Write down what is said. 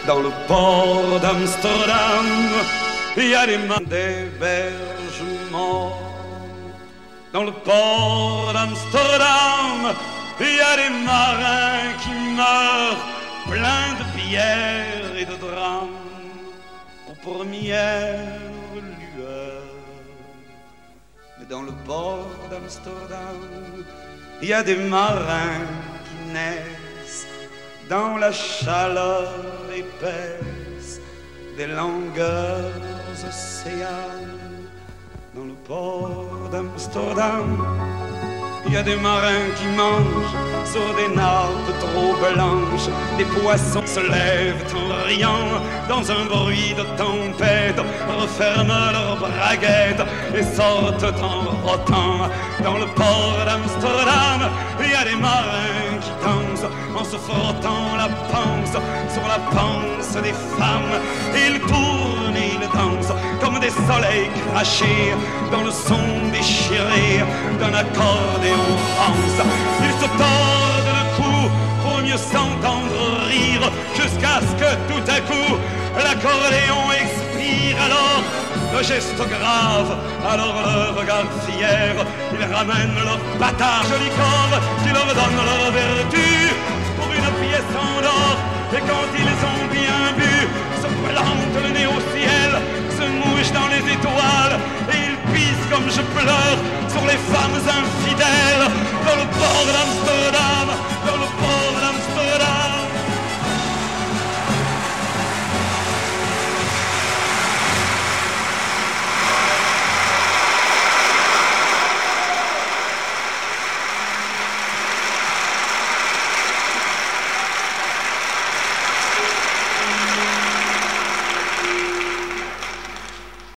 Dans le port d'Amsterdam, il y a des d'hébergement. Dans le port d'Amsterdam, il y a des marins qui meurent, pleins de pierres et de drames, aux premières lueurs. Mais dans le port d'Amsterdam, il y a des marins qui naissent dans la chaleur épaisse des longueurs océanes. Dans le port d'Amsterdam, il y a des marins qui mangent sur des nappes trop blanches. Des poissons se lèvent en riant dans un bruit de tempête, referment leurs braguettes et sortent en rotant. Dans le port d'Amsterdam, il y a des marins qui dansent en se frottant la panse sur la panse des femmes. Ils tournent et ils dansent comme des soleils crachés dans le son déchiré d'un accordéon rance. Ils se tordent le cou pour mieux s'entendre rire, jusqu'à ce que tout à coup l'accordéon expire. Alors le geste grave, alors le regard fier, ils ramènent leur bâtard joli corps qui leur donne leur vertu pour une pièce en or. Et quand ils ont bien bu, se plantent le nez au ciel, se mouchent dans les étoiles, et ils pissent comme je pleure sur les femmes infidèles dans le port d'Amsterdam.